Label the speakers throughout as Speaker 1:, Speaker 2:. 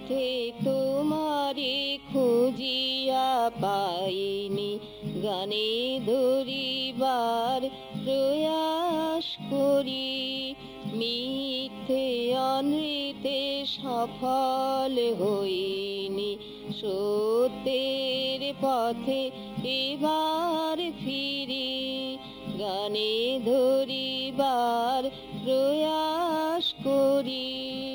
Speaker 1: তীর্থে তোমারে খুঁজিয়া পাইনি, গানে ধরিবার প্রয়াস করি। মিথ্যে অনৃতে সফল হইনি, সত্যের পথে এবার ফিরি। গানে ধরিবার প্রয়াস করি।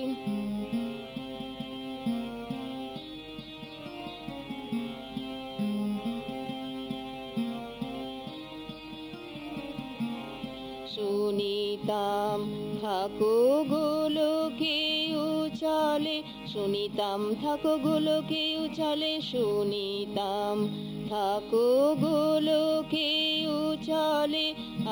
Speaker 1: শুনিতাম ঠাকুরগুলোকে উচলে, শুনিতাম ঠাকুরগুলোকে উচলে, শুনিতাম ঠাকুরগুলোকে উচলে।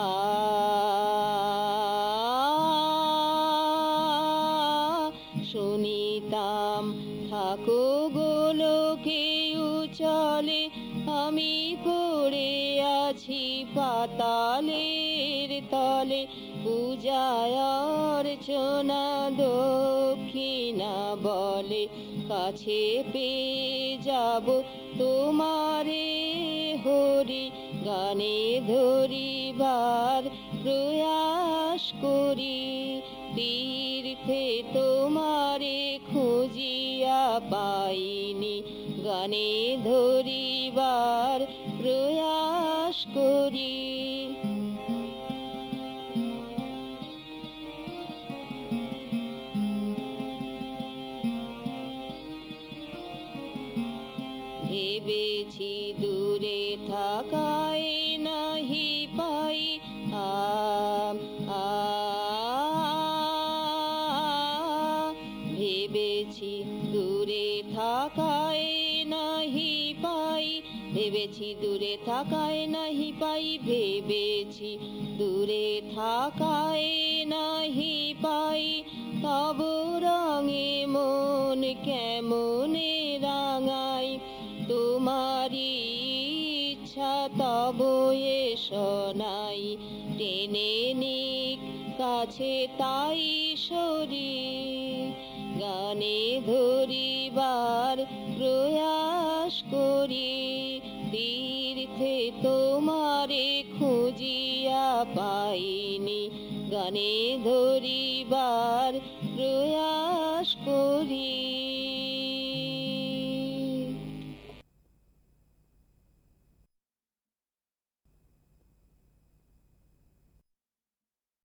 Speaker 1: শুনিতাম ঠাকুরগুলোকে উচলে, আমি পড়ে আছি পাতালের তলে। পূজায় অর্চনা দক্ষিণা বলে, কাছে পেয়ে যাব তোমারে হরি। গানে ধরিবার প্রয়াস করি, তীর্থে তোমারে খুঁজিয়া পাইনি, গানে ধরিবার প্রয়াস করি। ভেবেছি দূরে থাকায় নাহি পাই, ভেবেছি দূরে থাকায় নাহি পাই, ভেবেছি দূরে থাকায় নাহি পাই, ভেবেছি দূরে থাকায় নাহি পাই। তব রঙে মন কেমনে রাঙাই, তোমারি ইচ্ছা তব এ শোনাই। টেনে নিক কাছে তাই সরি, গানে ধরিবার প্রয়াস করি। তীর্থে তোমারে খুঁজিয়া পাইনি, গানে ধরিবার প্রয়াস করি।